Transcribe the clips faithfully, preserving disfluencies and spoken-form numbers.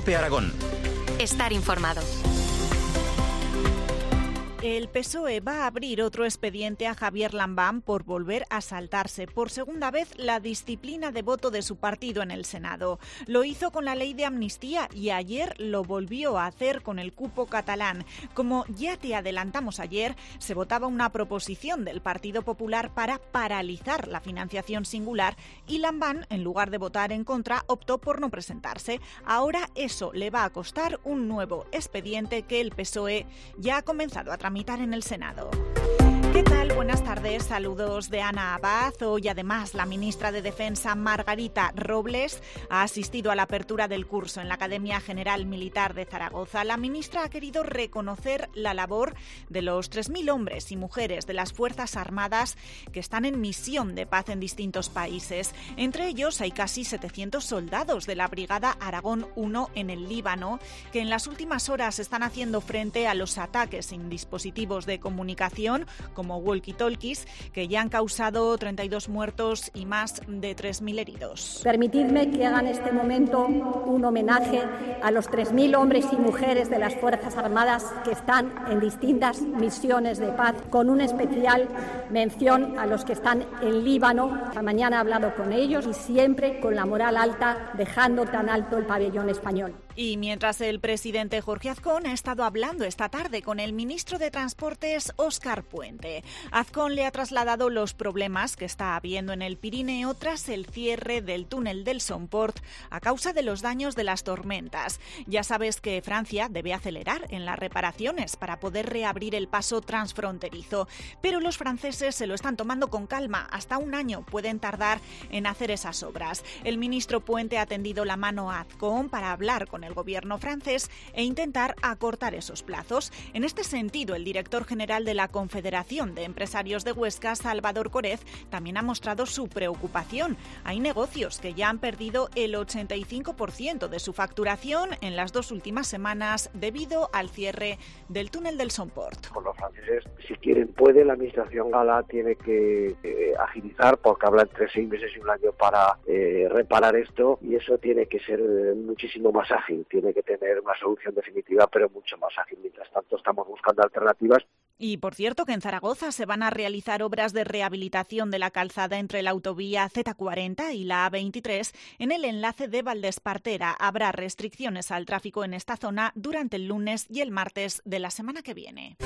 COPE Aragón. Estar informado. El P S O E va a abrir otro expediente a Javier Lambán por volver a saltarse por segunda vez la disciplina de voto de su partido en el Senado. Lo hizo con la ley de amnistía y ayer lo volvió a hacer con el cupo catalán. Como ya te adelantamos ayer, se votaba una proposición del Partido Popular para paralizar la financiación singular y Lambán, en lugar de votar en contra, optó por no presentarse. Ahora eso le va a costar un nuevo expediente que el P S O E ya ha comenzado a tramitar en el Senado. ¿Qué tal? Buenas tardes, saludos de Ana Abad. Hoy además la ministra de Defensa Margarita Robles ha asistido a la apertura del curso en la Academia General Militar de Zaragoza. La ministra ha querido reconocer la labor de los tres mil hombres y mujeres de las Fuerzas Armadas que están en misión de paz en distintos países. Entre ellos hay casi setecientos soldados de la Brigada Aragón uno en el Líbano que en las últimas horas están haciendo frente a los ataques en dispositivos de comunicación como como walkie-talkies, que ya han causado treinta y dos muertos y más de tres mil heridos. Permitidme que haga en este momento un homenaje a los tres mil hombres y mujeres de las Fuerzas Armadas que están en distintas misiones de paz, con una especial mención a los que están en Líbano. Esta mañana he hablado con ellos y siempre con la moral alta, dejando tan alto el pabellón español. Y mientras el presidente Jorge Azcón ha estado hablando esta tarde con el ministro de Transportes Óscar Puente. Azcón le ha trasladado los problemas que está habiendo en el Pirineo tras el cierre del túnel del Somport a causa de los daños de las tormentas. Ya sabes que Francia debe acelerar en las reparaciones para poder reabrir el paso transfronterizo, pero los franceses se lo están tomando con calma. Hasta un año pueden tardar en hacer esas obras. El ministro Puente ha tendido la mano a Azcón para hablar con el gobierno francés e intentar acortar esos plazos. En este sentido, el director general de la Confederación de Empresarios de Huesca, Salvador Corez, también ha mostrado su preocupación. Hay negocios que ya han perdido el ochenta y cinco por ciento de su facturación en las dos últimas semanas debido al cierre del túnel del Somport. Con los franceses, si quieren, puede. La administración gala tiene que eh, agilizar, porque habla entre seis meses y un año para eh, reparar esto, y eso tiene que ser eh, muchísimo más ágil. Tiene que tener una solución definitiva, pero mucho más ágil. Mientras tanto, estamos buscando alternativas. Y por cierto que en Zaragoza se van a realizar obras de rehabilitación de la calzada entre la autovía Z cuarenta y la A veintitrés en el enlace de Valdespartera. Habrá restricciones al tráfico en esta zona durante el lunes y el martes de la semana que viene.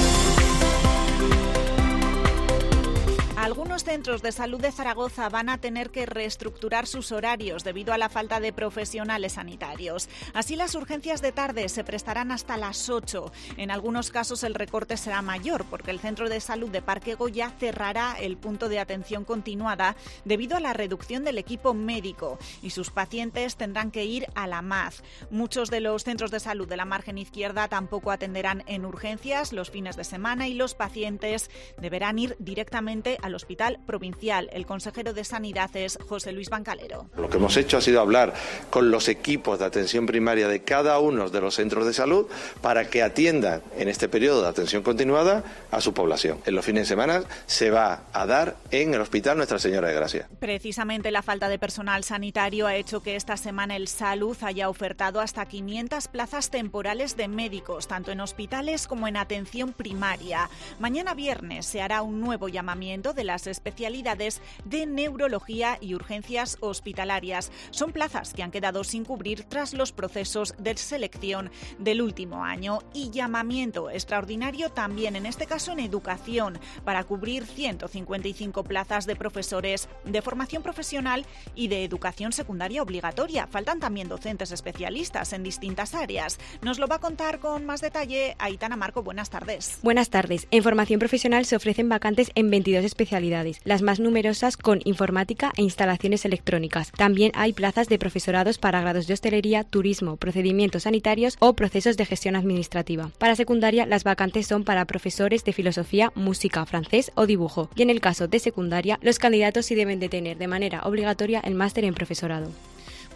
Algunos centros de salud de Zaragoza van a tener que reestructurar sus horarios debido a la falta de profesionales sanitarios. Así, las urgencias de tarde se prestarán hasta las ocho. En algunos casos el recorte será mayor porque el centro de salud de Parque Goya cerrará el punto de atención continuada debido a la reducción del equipo médico y sus pacientes tendrán que ir a la M A Z. Muchos de los centros de salud de la margen izquierda tampoco atenderán en urgencias los fines de semana y los pacientes deberán ir directamente a al Hospital Provincial. El consejero de Sanidad es José Luis Bancalero. Lo que hemos hecho ha sido hablar con los equipos de atención primaria de cada uno de los centros de salud para que atiendan en este periodo de atención continuada a su población. En los fines de semana se va a dar en el Hospital Nuestra Señora de Gracia. Precisamente la falta de personal sanitario ha hecho que esta semana el Salud haya ofertado hasta quinientas plazas temporales de médicos, tanto en hospitales como en atención primaria. Mañana viernes se hará un nuevo llamamiento de las especialidades de neurología y urgencias hospitalarias. Son plazas que han quedado sin cubrir tras los procesos de selección del último año, y llamamiento extraordinario también, en este caso en educación, para cubrir ciento cincuenta y cinco plazas de profesores de formación profesional y de educación secundaria obligatoria. Faltan también docentes especialistas en distintas áreas. Nos lo va a contar con más detalle Aitana Marco. Buenas tardes. Buenas tardes. En formación profesional se ofrecen vacantes en veintidós especialidades, las más numerosas con informática e instalaciones electrónicas. También hay plazas de profesorados para grados de hostelería, turismo, procedimientos sanitarios o procesos de gestión administrativa. Para secundaria, las vacantes son para profesores de filosofía, música, francés o dibujo. Y en el caso de secundaria, los candidatos sí deben de tener de manera obligatoria el máster en profesorado.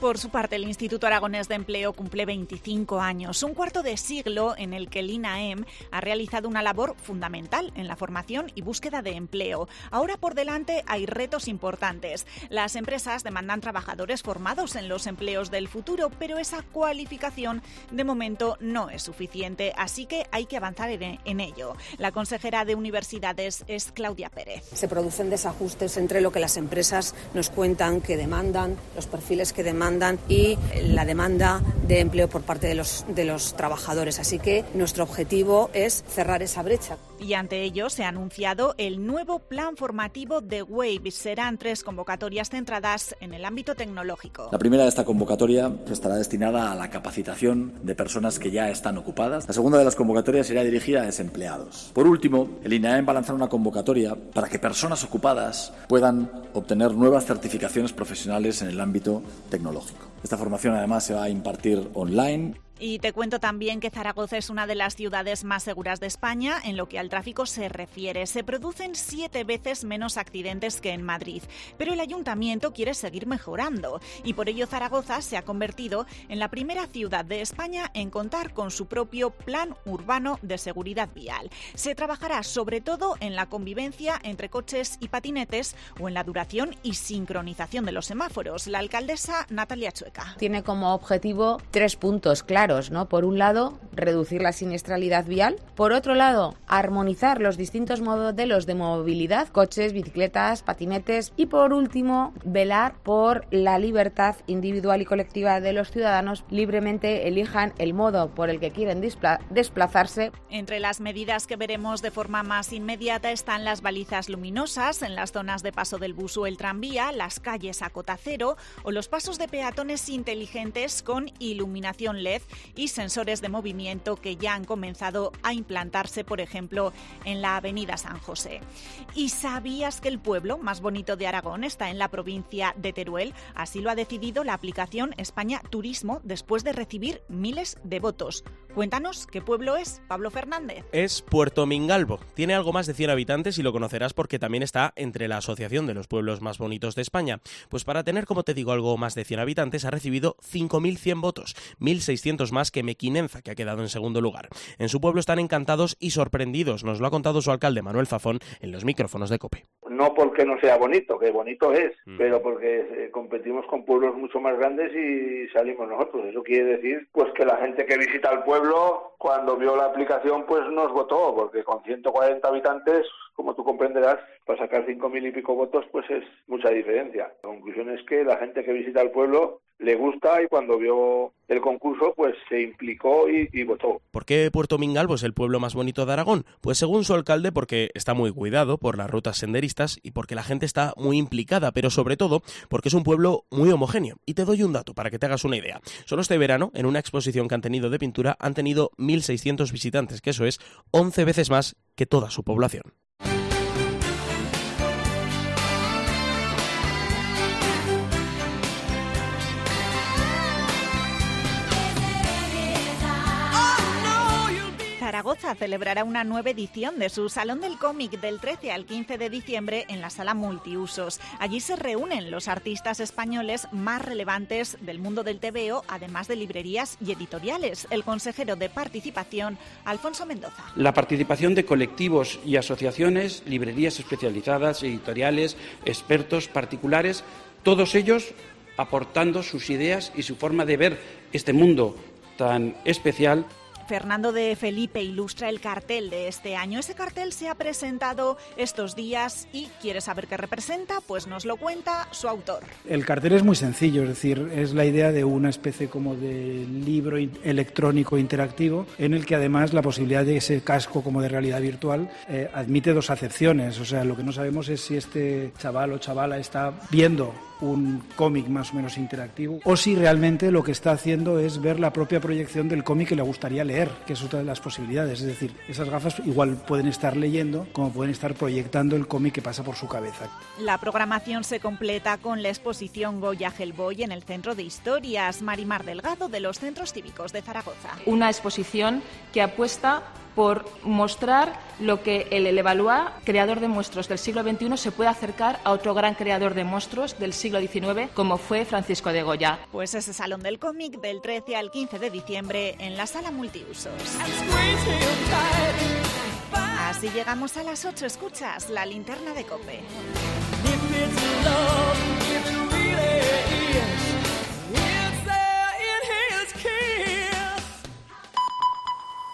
Por su parte, el Instituto Aragonés de Empleo cumple veinticinco años, un cuarto de siglo en el que el INAEM ha realizado una labor fundamental en la formación y búsqueda de empleo. Ahora por delante hay retos importantes. Las empresas demandan trabajadores formados en los empleos del futuro, pero esa cualificación de momento no es suficiente, así que hay que avanzar en, en ello. La consejera de Universidades es Claudia Pérez. Se producen desajustes entre lo que las empresas nos cuentan que demandan, los perfiles que demandan y la demanda de empleo por parte de los, de los trabajadores. Así que nuestro objetivo es cerrar esa brecha. Y ante ello se ha anunciado el nuevo plan formativo de WAVE. Serán tres convocatorias centradas en el ámbito tecnológico. La primera de esta convocatoria estará destinada a la capacitación de personas que ya están ocupadas. La segunda de las convocatorias será dirigida a desempleados. Por último, el INAEM va a lanzar una convocatoria para que personas ocupadas puedan obtener nuevas certificaciones profesionales en el ámbito tecnológico. Esta formación además se va a impartir online. Y te cuento también que Zaragoza es una de las ciudades más seguras de España en lo que al tráfico se refiere. Se producen siete veces menos accidentes que en Madrid, pero el ayuntamiento quiere seguir mejorando y por ello Zaragoza se ha convertido en la primera ciudad de España en contar con su propio plan urbano de seguridad vial. Se trabajará sobre todo en la convivencia entre coches y patinetes o en la duración y sincronización de los semáforos. La alcaldesa Natalia Chueca. Tiene como objetivo tres puntos claros. ¿no? Por un lado, reducir la siniestralidad vial. Por otro lado, armonizar los distintos modelos de movilidad, coches, bicicletas, patinetes. Y por último, velar por la libertad individual y colectiva de los ciudadanos, libremente elijan el modo por el que quieren displa- desplazarse. Entre las medidas que veremos de forma más inmediata están las balizas luminosas en las zonas de paso del bus o el tranvía, las calles a cota cero o los pasos de peatones inteligentes con iluminación L E D y sensores de movimiento que ya han comenzado a implantarse, por ejemplo, en la avenida San José. ¿Y sabías que el pueblo más bonito de Aragón está en la provincia de Teruel? Así lo ha decidido la aplicación España Turismo después de recibir miles de votos. Cuéntanos qué pueblo es, Pablo Fernández. Es Puerto Mingalvo. Tiene algo más de cien habitantes y lo conocerás porque también está entre la Asociación de los Pueblos Más Bonitos de España. Pues para tener, como te digo, algo más de cien habitantes ha recibido cinco mil cien votos, mil seiscientos más que Mequinenza, que ha quedado en segundo lugar. En su pueblo están encantados y sorprendidos, nos lo ha contado su alcalde Manuel Zafón en los micrófonos de COPE. No porque no sea bonito, que bonito es, mm. pero porque eh, competimos con pueblos mucho más grandes y salimos nosotros. Eso quiere decir pues que la gente que visita el pueblo, cuando vio la aplicación, pues nos votó, porque con ciento cuarenta habitantes, como tú comprenderás, para sacar cinco mil y pico votos, pues es mucha diferencia. La conclusión es que la gente que visita el pueblo le gusta y cuando vio el concurso pues se implicó y, y votó. ¿Por qué Puerto Mingalvo es el pueblo más bonito de Aragón? Pues según su alcalde porque está muy cuidado por las rutas senderistas y porque la gente está muy implicada, pero sobre todo porque es un pueblo muy homogéneo. Y te doy un dato para que te hagas una idea. Solo este verano, en una exposición que han tenido de pintura, han tenido mil seiscientos visitantes, que eso es once veces más que toda su población. Zaragoza celebrará una nueva edición de su Salón del Cómic del trece al quince de diciembre en la Sala Multiusos. Allí se reúnen los artistas españoles más relevantes del mundo del tebeo, además de librerías y editoriales. El consejero de Participación, Alfonso Mendoza. La participación de colectivos y asociaciones, librerías especializadas, editoriales, expertos, particulares, todos ellos aportando sus ideas y su forma de ver este mundo tan especial. Fernando de Felipe ilustra el cartel de este año. Ese cartel se ha presentado estos días y ¿quieres saber qué representa? Pues nos lo cuenta su autor. El cartel es muy sencillo, es decir, es la idea de una especie como de libro electrónico interactivo en el que además la posibilidad de ese casco como de realidad virtual eh, admite dos acepciones. O sea, lo que no sabemos es si este chaval o chavala está viendo un cómic más o menos interactivo o si realmente lo que está haciendo es ver la propia proyección del cómic que le gustaría leer, que es otra de las posibilidades. Es decir, esas gafas igual pueden estar leyendo como pueden estar proyectando el cómic que pasa por su cabeza. La programación se completa con la exposición Goya Hellboy en el Centro de Historias. Marimar Delgado, de los Centros Cívicos de Zaragoza. Una exposición que apuesta por mostrar lo que el Levallois, creador de monstruos del siglo veintiuno, se puede acercar a otro gran creador de monstruos del siglo diecinueve, como fue Francisco de Goya. Pues ese Salón del Cómic del trece al quince de diciembre en la Sala Multiusos. Así llegamos a las ocho. Escuchas la linterna de COPE.